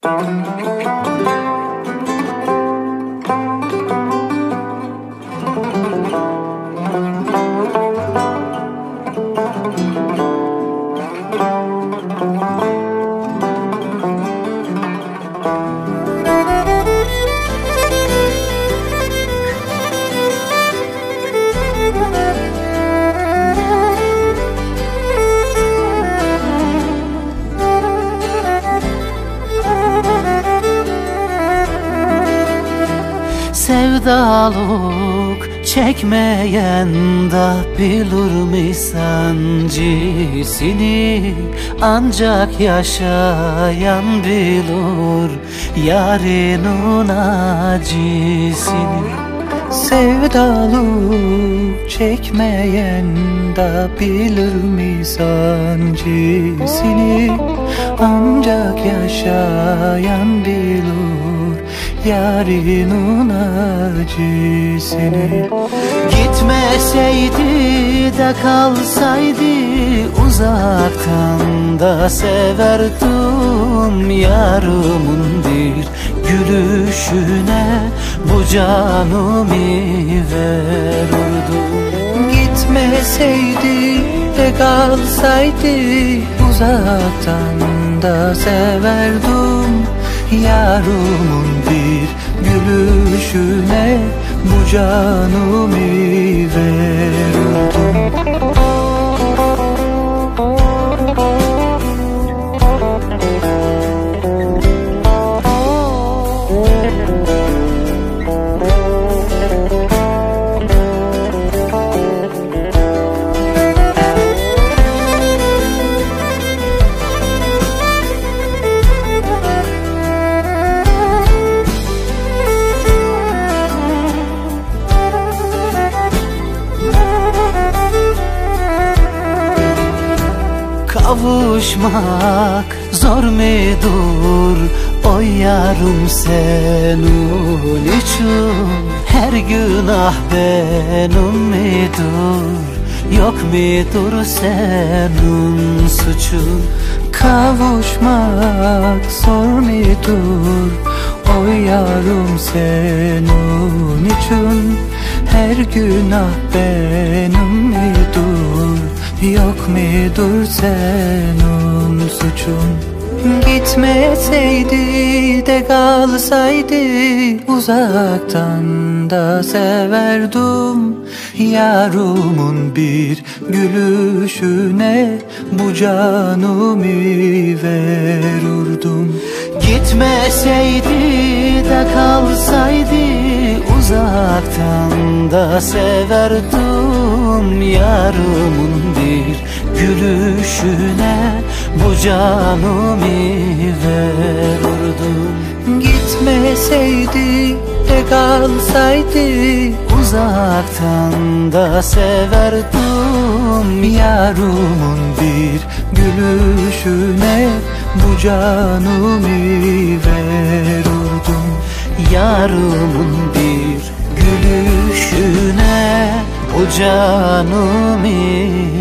Sevdalık çekmeyen da bilir mi sancısını? Ancak yaşayan bilir yarının acısını. Sevdalık çekmeyen da bilir mi sancısını? Ancak yaşayan bilir yarının acısını. Gitmeseydi de kalsaydı uzaktan da severdim. Yarımın bir gülüşüne bu canımı verirdim. Gitmeseydi de kalsaydı uzaktan da severdim. Yarımın bir gülüşüne bu canımı verirdim. Kavuşmak zor mudur o yarım senin için? Her günah benim midir, yok mudur senin suçun? Kavuşmak zor mudur o yarım senin için? Her günah benim midir, yok mudur senin suçun? Gitmeseydi de kalsaydı uzaktan da severdim. Yarımın bir gülüşüne bu canımı verirdim. Gitmeseydi de kalsaydı uzaktan da severdim. Yarımın bir gülüşüne bu canımı verirdim. Gitmeseydi de kalsaydı uzaktan da severdim. Yarımın bir gülüşüne bu canımı verirdim. Yarımın bir gülüşüne o canımı